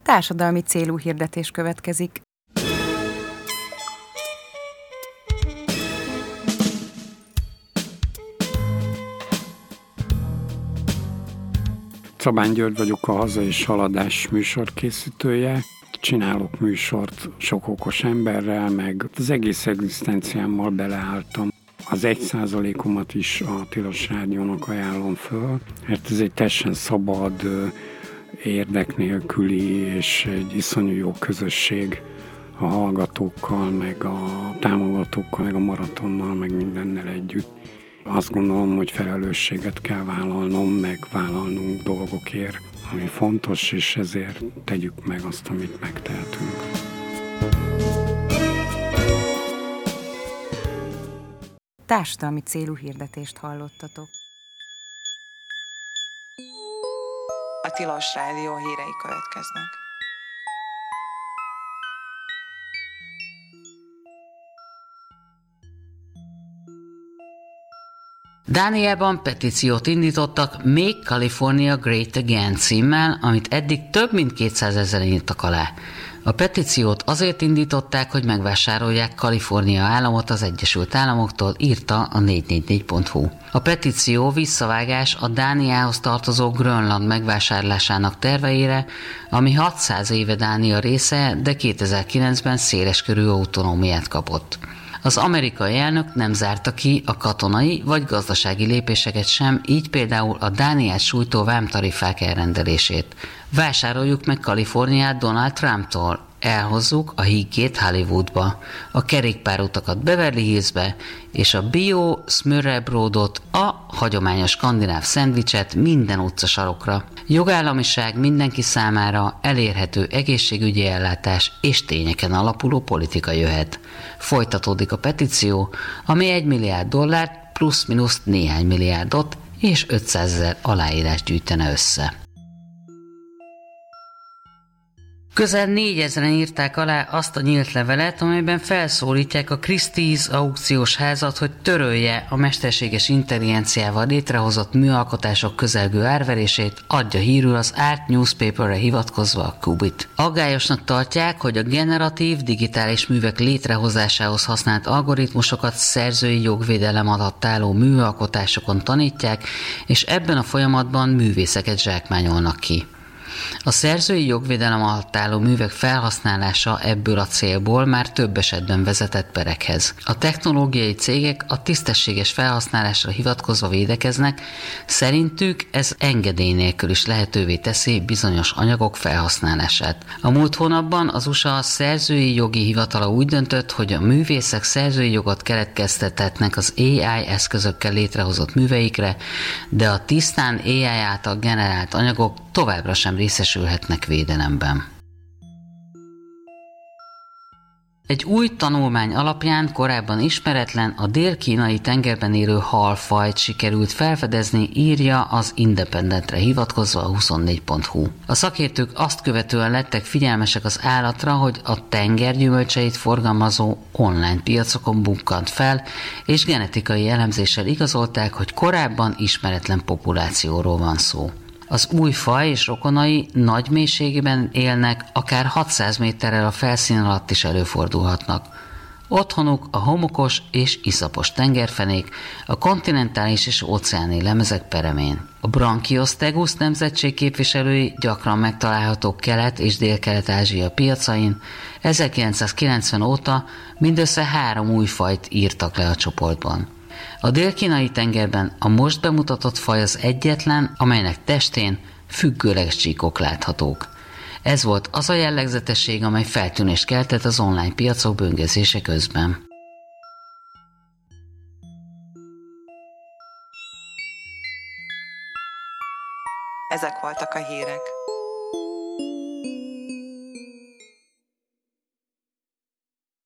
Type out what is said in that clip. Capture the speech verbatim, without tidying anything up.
Társadalmi célú hirdetés következik. Szabán György vagyok, a Haza és Haladás műsorkészítője. Csinálok műsort sok okos emberrel, meg az egész egzisztenciámmal beleálltam. Az egy százalékomat is a Tilos Rádiónak ajánlom föl, mert ez egy teljesen szabad, érdek nélküli és egy iszonyú jó közösség a hallgatókkal, meg a támogatókkal, meg a maratonnal, meg mindennel együtt. Azt gondolom, hogy felelősséget kell vállalnom, meg vállalnunk dolgokért, ami fontos, és ezért tegyük meg azt, amit megtehetünk. Társadalmi célú hirdetést hallottatok. A Tilos Rádió hírei következnek. Dániában petíciót indítottak Make California Great Again címmel, amit eddig több mint kétszázezren írtak alá. A petíciót azért indították, hogy megvásárolják Kalifornia államot az Egyesült Államoktól, írta a négy négy négy pont hu. A petíció visszavágás a Dániához tartozó Grönland megvásárlásának terveire, ami hatszáz éve Dánia része, de kétezer-kilencben széleskörű autonómiát kapott. Az amerikai elnök nem zárta ki a katonai vagy gazdasági lépéseket sem, így például a Dániát sújtó vámtarifák elrendelését. Vásároljuk meg Kaliforniát Donald Trumptól, elhozzuk a hígét Hollywoodba, a kerékpárutakat Beverly Hillsbe, és a bio smørrebrødet, a hagyományos skandináv szendvicset minden utcasarokra. Jogállamiság mindenki számára, elérhető egészségügyi ellátás és tényeken alapuló politika jöhet. Folytatódik a petíció, ami egy milliárd dollárt plusz-minusz néhány milliárdot és ötszázezer aláírást gyűjtene össze. Közel négyezren írták alá azt a nyílt levelet, amelyben felszólítják a Christie's aukciós házat, hogy törölje a mesterséges intelligenciával létrehozott műalkotások közelgő árverését, adja hírül az Art Newspaperre hivatkozva a Qubit. Aggályosnak tartják, hogy a generatív digitális művek létrehozásához használt algoritmusokat szerzői jogvédelem alatt álló műalkotásokon tanítják, és ebben a folyamatban művészeket zsákmányolnak ki. A szerzői jogvédelem alatt álló művek felhasználása ebből a célból már több esetben vezetett perekhez. A technológiai cégek a tisztességes felhasználásra hivatkozva védekeznek, szerintük ez engedély nélkül is lehetővé teszi bizonyos anyagok felhasználását. A múlt hónapban az u es á szerzői jogi hivatala úgy döntött, hogy a művészek szerzői jogot keletkeztethetnek az á i eszközökkel létrehozott műveikre, de a tisztán á i által generált anyagok továbbra sem részesülhetnek védelemben. Egy új tanulmány alapján korábban ismeretlen, a dél-kínai tengerben élő halfajt sikerült felfedezni, írja az Independentre hivatkozva a huszonnégy pont hu. A szakértők azt követően lettek figyelmesek az állatra, hogy a tenger gyümölcseit forgalmazó online piacokon bukkant fel, és genetikai elemzéssel igazolták, hogy korábban ismeretlen populációról van szó. Az új faj és rokonai nagy mélységben élnek, akár hatszáz méterrel a felszín alatt is előfordulhatnak. Otthonuk a homokos és iszapos tengerfenék, a kontinentális és óceáni lemezek peremén. A Brachiostegus nemzetség képviselői gyakran megtalálhatók Kelet- és Dél-Kelet-Ázsia piacain. ezerkilencszázkilencven óta mindössze három új fajt írtak le a csoportban. A dél-kínai tengerben a most bemutatott faj az egyetlen, amelynek testén függőleges csíkok láthatók. Ez volt az a jellegzetesség, amely feltűnést keltett az online piacok böngészése közben. Ezek voltak a hírek.